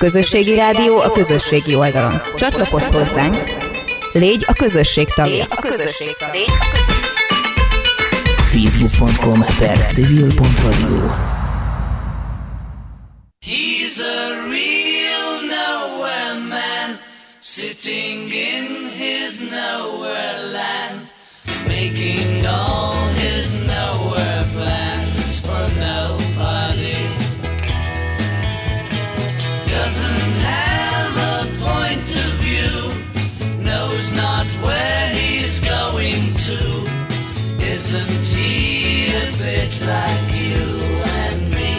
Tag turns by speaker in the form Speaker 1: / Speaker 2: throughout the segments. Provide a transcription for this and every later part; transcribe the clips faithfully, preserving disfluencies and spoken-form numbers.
Speaker 1: közösségi rádió a közösségi oldalon. Csatlakozz hozzánk, légy a közösség tagja. Légy a közösség tagja.
Speaker 2: facebook pont com per civil pont radio.
Speaker 3: He's a real nowhere man, sitting in his nowhere land, making all his nowhere plans for nobody. Doesn't have a point of view, knows not where he's going to. Isn't he a bit like you and me?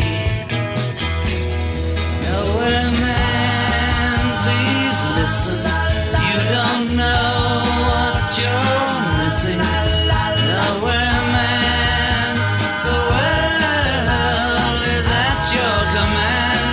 Speaker 3: Nowhere man, please listen. You don't know what you're missing. Nowhere man, the world is at your command.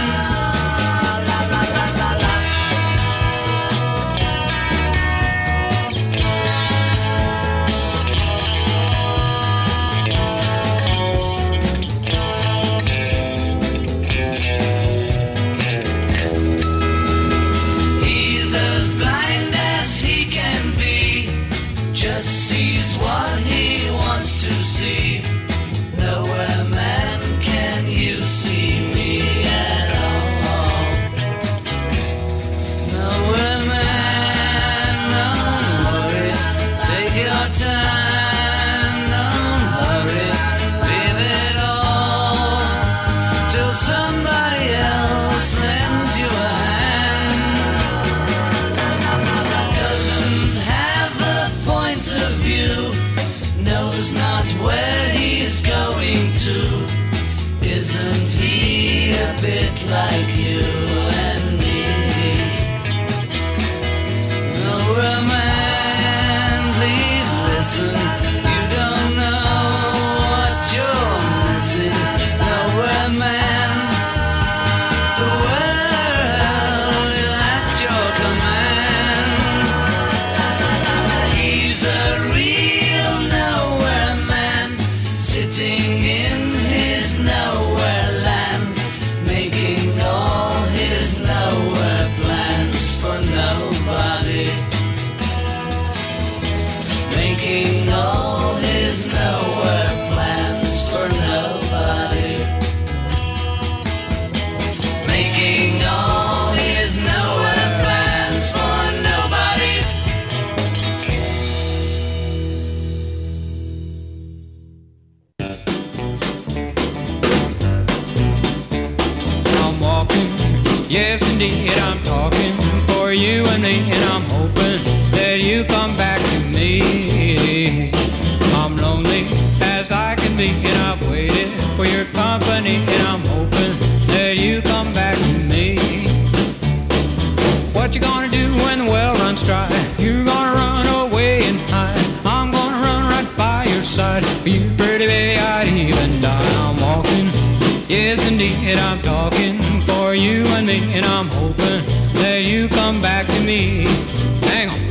Speaker 3: Like you and me. Nowhere man, please listen. You don't know what you're missing. Nowhere man, the world is at your command. He's a real nowhere man, sitting in his nowhere land, making all his nowhere plans for nobody. Making all his nowhere plans for nobody. Making all his nowhere plans for nobody.
Speaker 4: I'm walking, yes indeed I'm talking for you and me, and I'm hoping that you come back to me. I'm lonely as I can be, and I've waited for your company, and I'm hoping that you come back to me. What you gonna do when the well runs dry? You're gonna run away and hide. I'm gonna run right by your side. For you pretty baby I'd even die. I'm walking, yes indeed I'm talking for you and me, and I'm hoping that you come back to me. Hang on.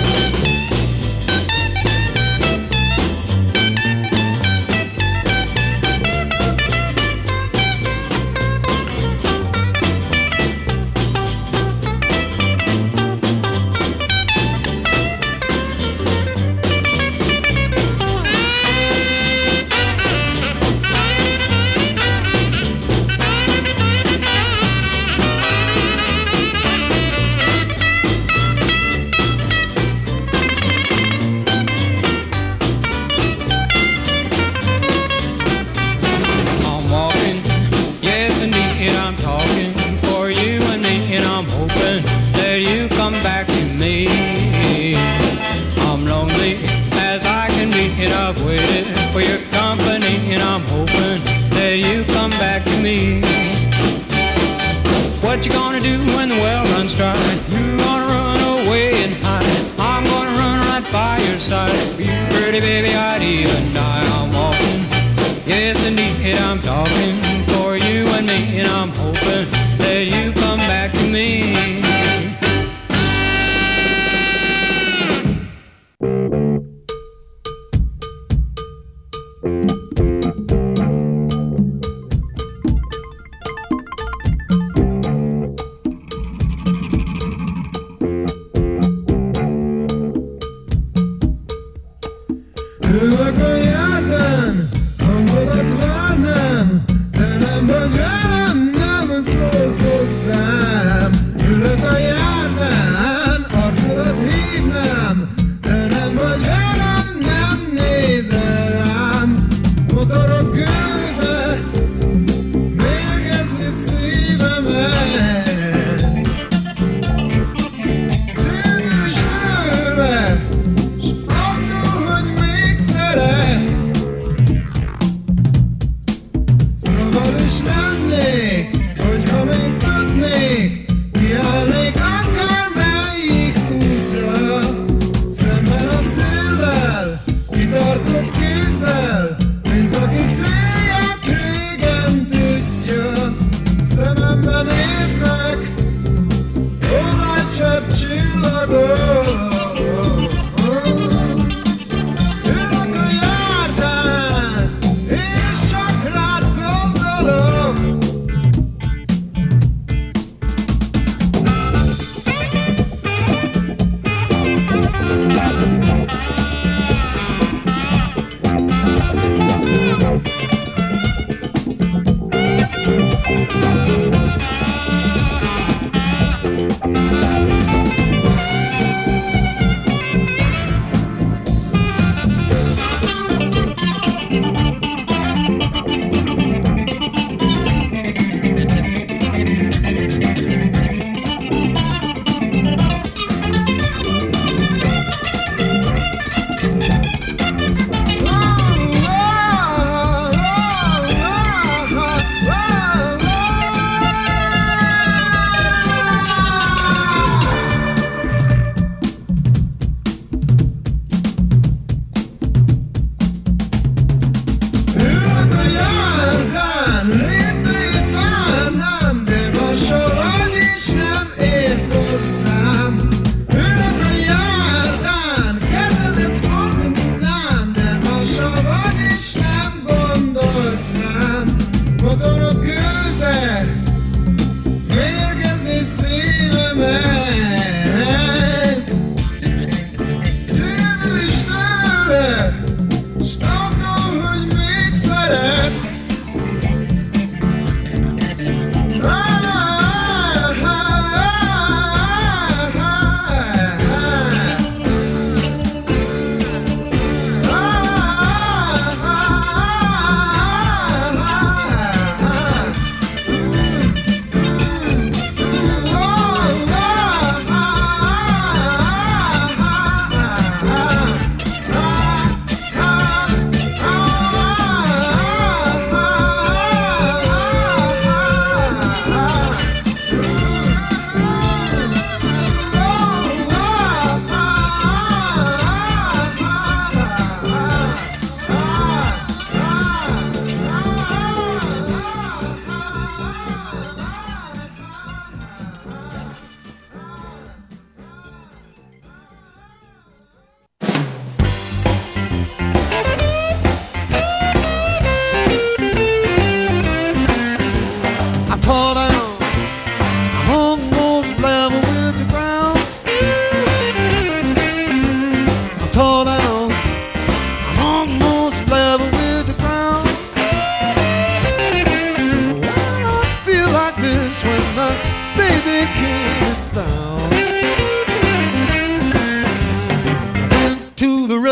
Speaker 4: What you gonna do when the well runs dry? You gonna run away and hide. I'm gonna run right by your side. For you pretty baby I'd even die. I'm walking, yes indeed I'm talking for you and me, and I'm hoping that you come back to me.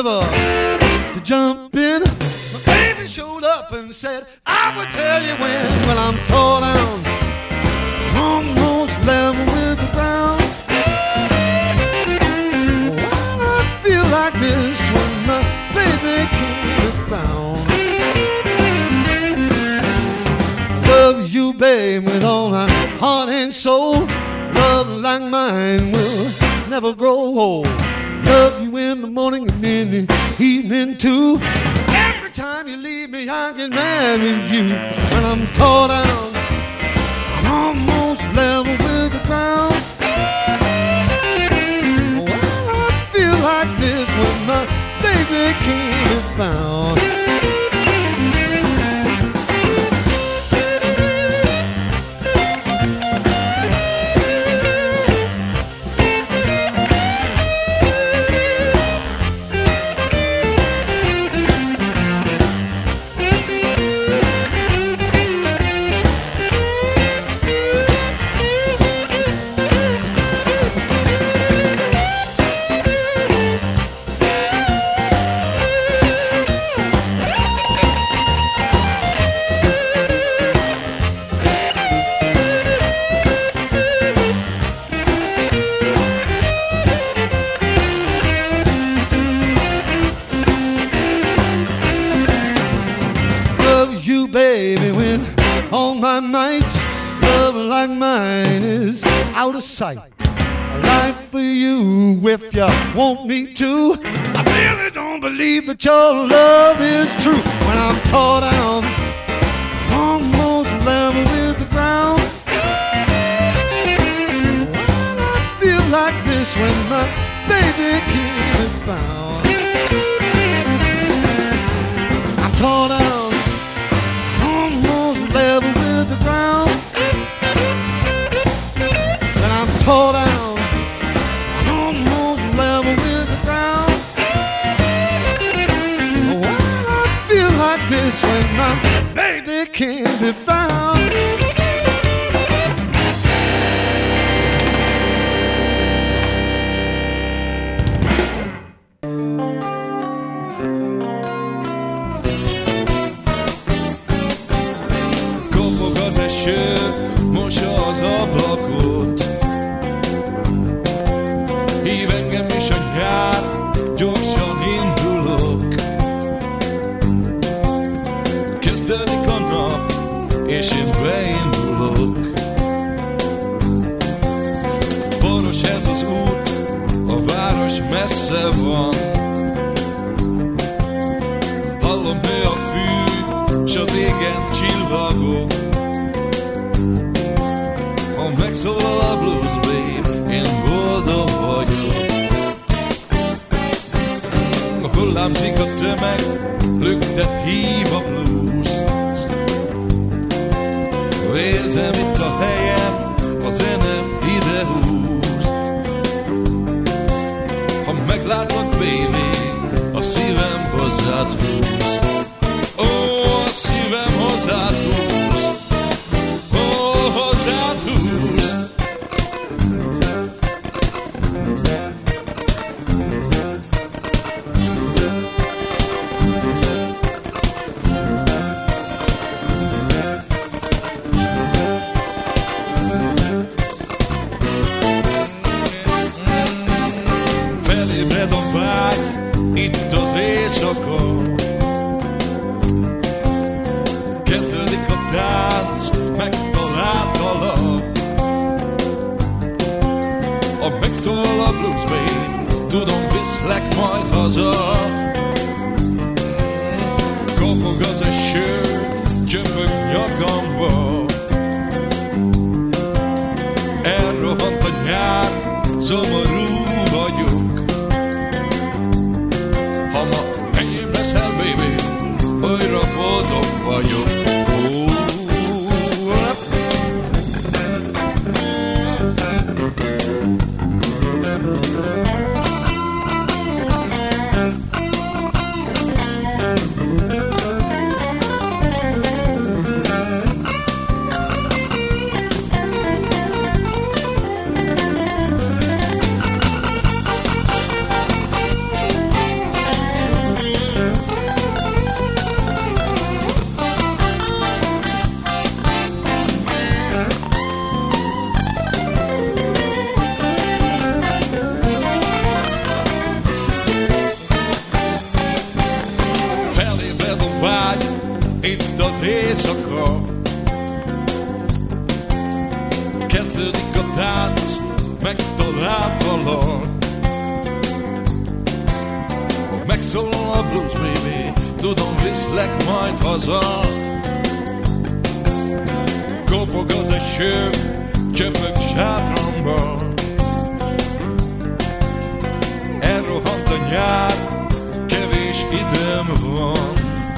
Speaker 5: river to jump in. My baby showed up and said, I will tell you when. Well, I'm tore down, almost level with the ground. Why I feel like this when my baby can't be found? Love you, babe, with all my heart and soul. Love like mine will never grow old. Love you in the morning and in the evening too. Every time you leave me, I get mad with you. When I'm tore down, I'm almost level with the ground. Well, I feel like this when my baby can't be found. Out of sight, a life for you if you want me to. I really don't believe that your love is true. When I'm tore down, almost level with the ground. Well, I feel like this when my baby can't be found. I'm tore down, almost level with the ground. Tore down, almost level with the ground. Well, I feel like this when my baby can't be found.
Speaker 6: Kopog az eső, mossa az ablakot. Hív engem is a nyár, gyorsan indulok. Kezdődik a nap, és én beindulok. Boros ez az út, a város messze van. Hallom, nő a fű, s az égen csillagok. Ha megszólal a blues, babe, én boldog vagyok. A hullámzik a tömeg, lüktet hív a blues. Érzem itt a helyem, a zene ide húz. Ha meglátlak, baby, a szívem hozzád húz. Ó, a szívem hozzád húz. Ó, hozzád húz. Felébred a vágy, itt az éjszaka. Kezdődik a tánc, megtaláltalak. Ha megszólal a blues, babe, tudom, viszlek majd haza. Kopog az eső, csöpög nyakamba. Elrohant a nyár, szomorú vagyok. Ha ma enyém leszel, baby, újra boldog vagyok. Oh. éjszaka. Kezdődik a tánc, megtaláltalak. Megszólal a blues, baby, tudom, viszlek majd haza. Kopog az eső, csöpög sátramban. Elrohant a nyár, kevés időm van.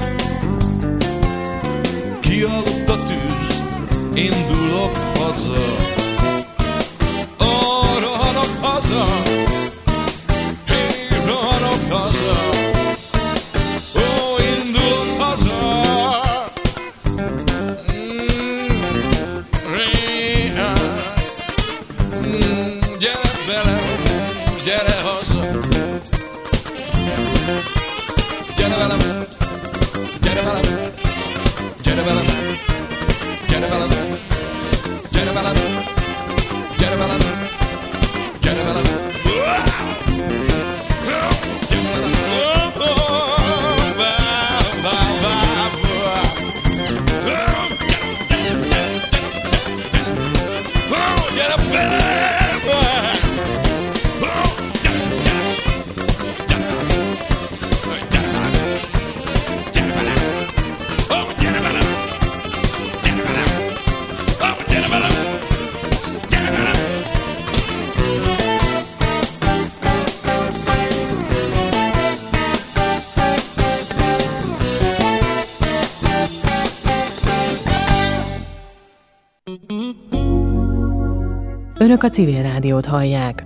Speaker 6: Kialudt a tűz, indulok haza. Ó, rohanok haza, hé, rohanok haza. Ó, indulok haza. Mm, ré, mm, gyere velem, gyere haza. Gyere velem, gyere velem, gyere velem, gyere velem, gyere velem, gyere velem, gyere velem.
Speaker 7: Önök a Civil Rádiót hallják.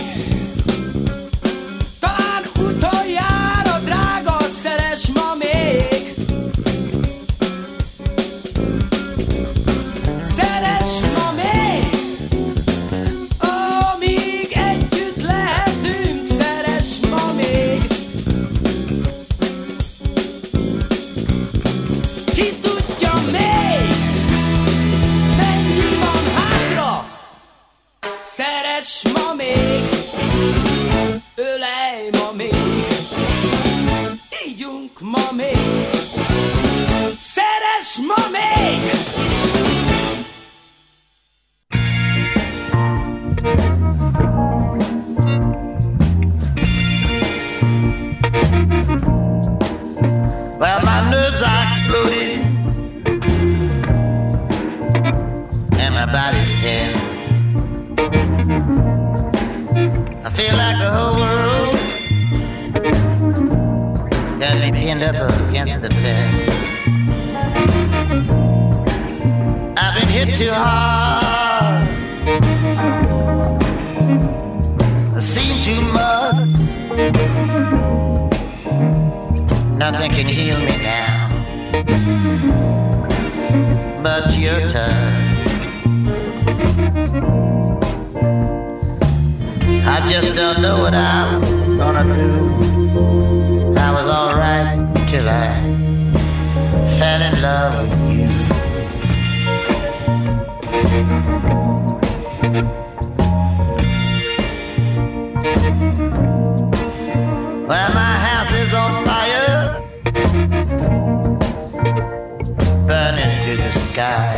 Speaker 8: Talán utoljára, drága, szeres ma még.
Speaker 3: ma még, ölej ma még, ígyunk ma még, szeress ma még.
Speaker 8: Well, my nerves are exploding and my body's tense. I feel like the whole world got me pinned up against the fence. I've been hit too hard, I've seen too much. Nothing can heal me now but your touch. I just don't know what I'm gonna do. I was alright till I fell in love with you. Well, my house is on fire, burning to the sky.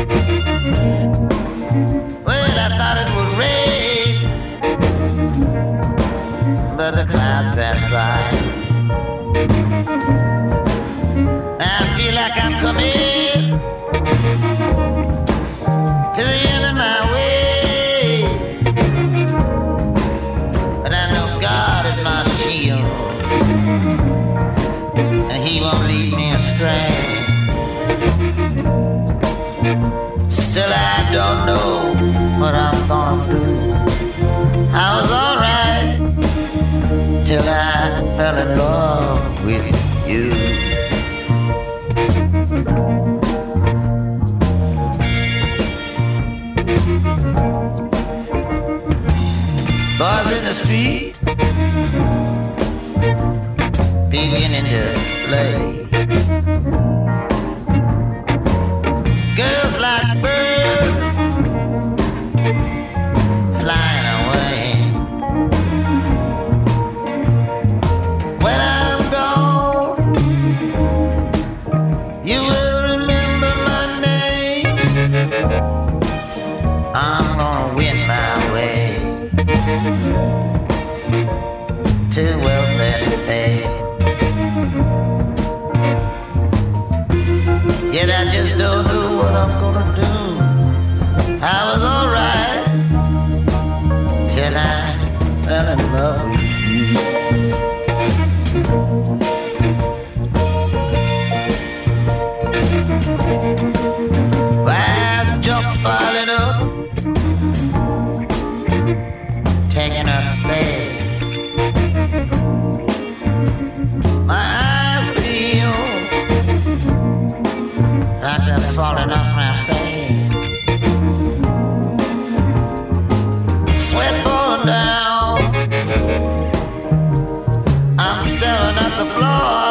Speaker 8: Well, I thought it would rain, but the clouds passed by. I feel like I'm coming to the end of my way, but I know God is my shield, and He won't lead me astray. Still I don't know what I'm gonna do. I was alright till I fell in love with you. Boys in the street beginning to play. Girls like birds flying away. When I'm gone, you will remember my name. I'm gonna win my way to wealth and fame. Yet I just don't know what I'm gonna do. I was alright till I fell in love with you. Well, the junk's piling up, taking up space. My eyes feel like they're falling off my face. Sweat pouring down, I'm staring at the floor.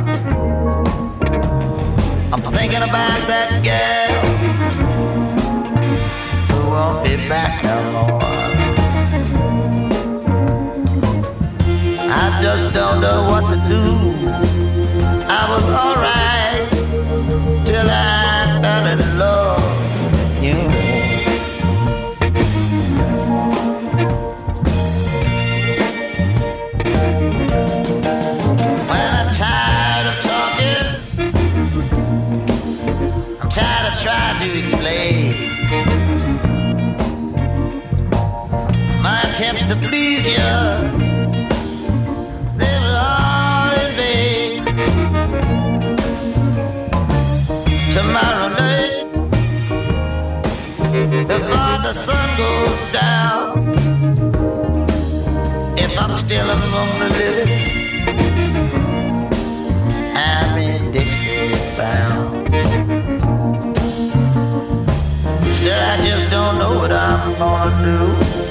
Speaker 8: I'm thinking about that girl who won't be back no more. I just don't know what to do. I was alright till I fell in love with you. Well, I'm tired of talking, I'm tired of trying to explain my attempts to please you. They were all in vain. Tomorrow night, before the sun goes down, if I'm still among the living, I'm in Dixie bound. Still I just don't know what I'm gonna do.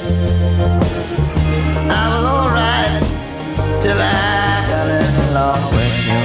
Speaker 8: I was alright till I got in love with you.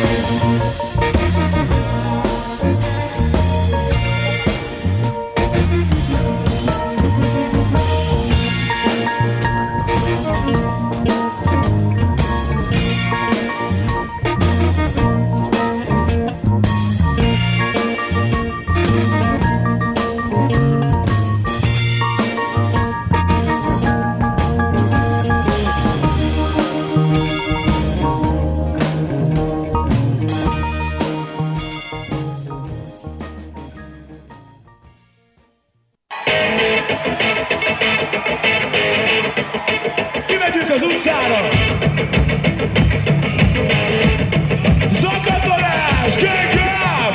Speaker 9: az utcára! Zakatolás! Kékám!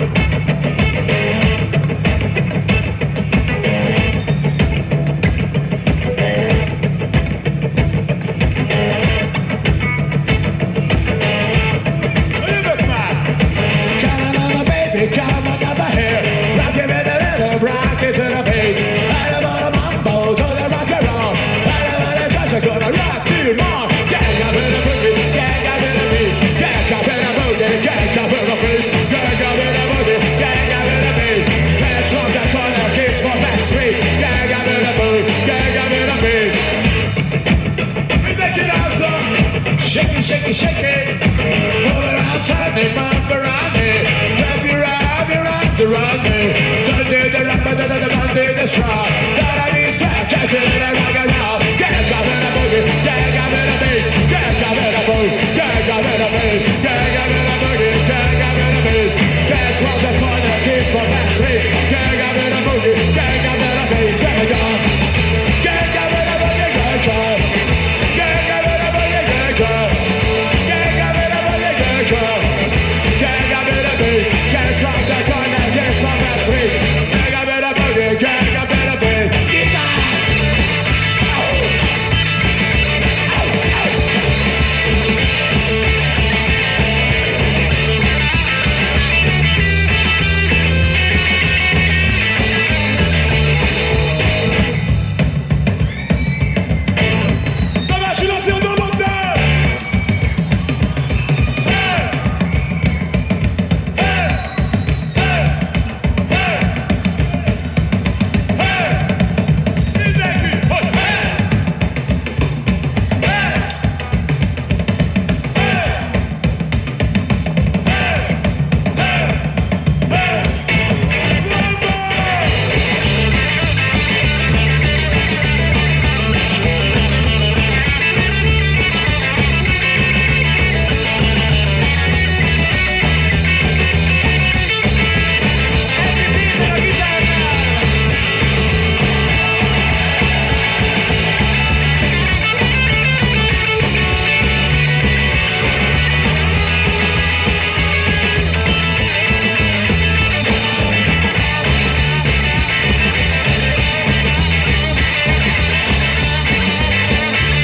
Speaker 9: Jövök már! Come on, baby, come on over here. Rock it with a little, rock it to the beat. I don't wanna mambo to the rock and roll. I don't wanna just gonna rock to you more. Gang up in the boogie, gang up in the beat. Gang up in the boogie, gang up in the beat. Gang up in the boogie, gang up in the beat. Dance from the corner, kids from back street. Gang up in the boogie, gang up in the beat. We take it out, son. Shake it, shake it, shake it. Move around, turn it, man.